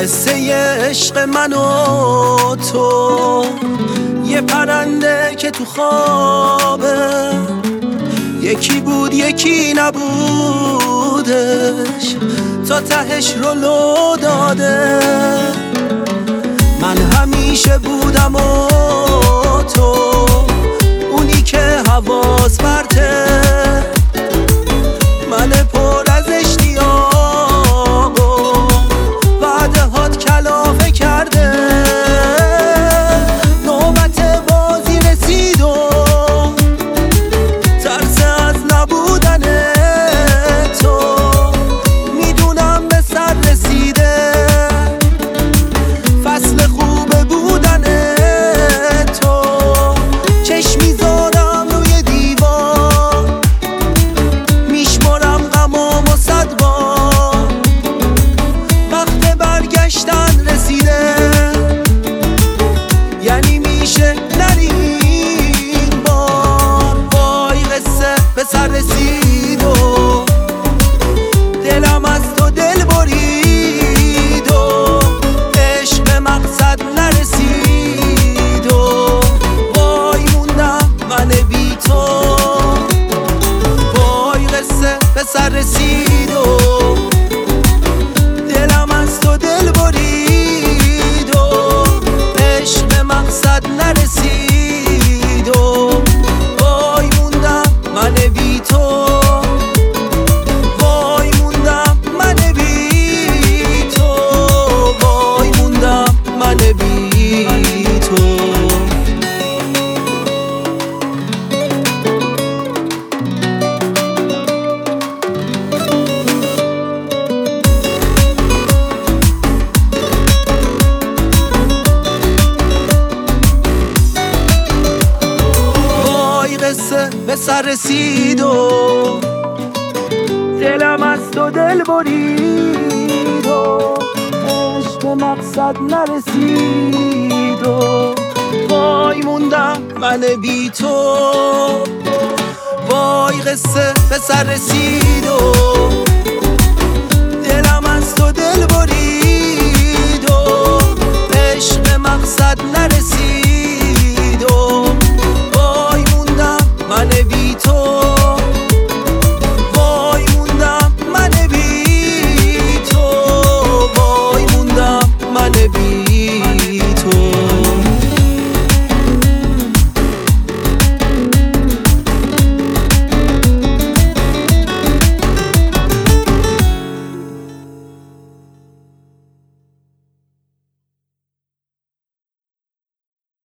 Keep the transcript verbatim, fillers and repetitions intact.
قصه عشق من و تو، یه پرنده که تو خوابه، یکی بود یکی نبودش، تا تهش رو لو داده. من همیشه بودم و تو اونی که حواس برته، من پر از اشتیاق و وعده هات کلافه کرده. نوبت بازی رسید و ترس از نبودن تو، میدونم به سر رسیده، فصل خوب بودن تو. چشم میذارم روی دیوار، میشمارم غمام و صد بار، وقت برگشتن رسیده، یعنی میشه نرین بار. وای قصه به سر رسید و دلم از تو دل برید و عشق به مقصد نرسید و وای موندم من بی تو. وای قصه به سر رسید و دلم از تو دل برید و عشق به مقصد نرسید و وای موندم من بی تو. وای موندم من بی تو، وای موندم من بی تو. وای قصه به سر رسید و دلم از تو دل برید و عشق به مقصد نرسید و وای موندم من بی تو. وای قصه به سر رسید و